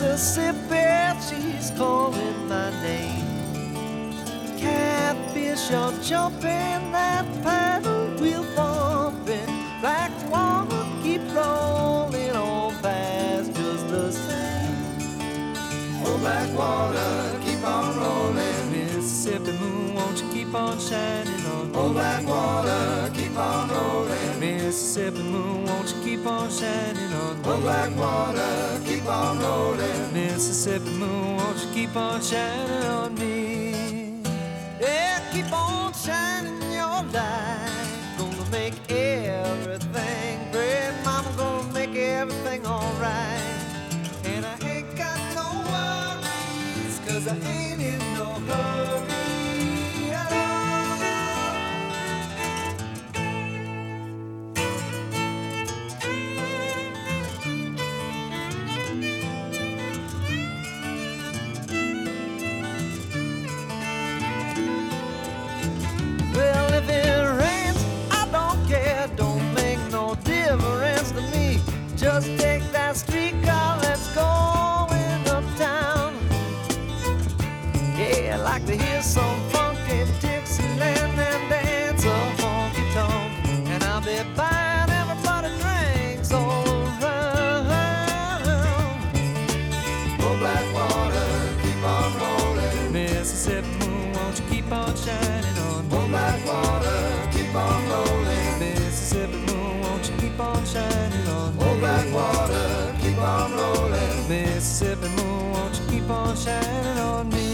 Mississippi, she's calling my name. Catfish are jumping, that paddle wheel bumping. Black water keep rolling on past just the same. Oh, black water, keep on rolling. Mississippi moon, won't you keep on shining on me? Oh, black water, keep on rolling. Mississippi moon, won't you keep on shining on me? Oh, black water, keep on rolling. Mississippi moon, won't you keep on shining on me? Yeah, keep on shining your light. Gonna make everything great. Mama gonna make everything alright. And I ain't got no worries, 'cause I ain't in no hurry at all. Well, if it rains, I don't care. Don't make no difference to me. Just take that streetcar, let's go in uptown. Yeah, I like to hear some funky Dixieland and dance a honky tonk. And I'll be buying everybody drinks all around. Oh, black water, keep on rolling. Mississippi moon, won't you keep on shining on me? Oh, black water, keep on rolling. Mississippi moon, won't you keep on shining on me? Oh, black water, keep on rolling. Mississippi moon, won't you keep on shining on me?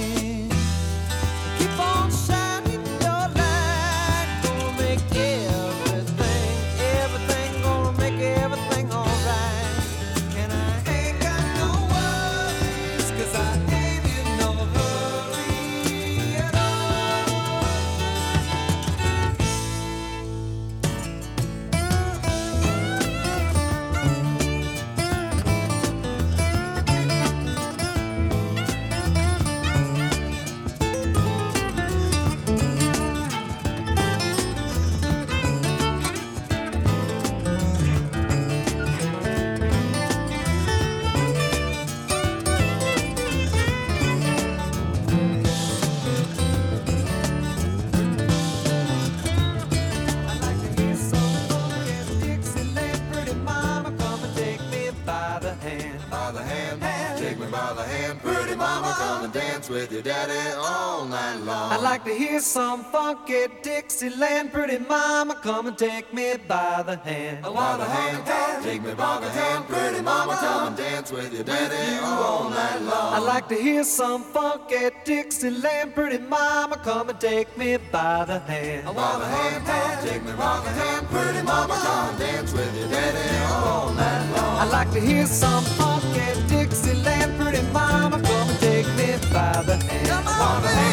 Keep on shining your light. Gonna make everything, gonna make everything alright. And I ain't got no worries, 'cause I ain't in no hurry at all. I like to hear some funky Dixieland. Pretty mama, come and take me by the hand. By the hand, take me by the hand. Pretty mama, come and dance with your daddy all night long. I'd like to hear some funky Dixieland. Pretty mama, come and take me by the hand. By the hand, take me by the hand. Pretty mama, come and dance with your daddy all night long. I'd like to hear some funky Dixieland. Pretty mama, come and take me by the hand. By the hand, take me by the hand. Pretty mama, come and dance with your daddy all night long. I'd like to hear some funky Dixieland. Pretty mama, come and take me by the hand. By the hand,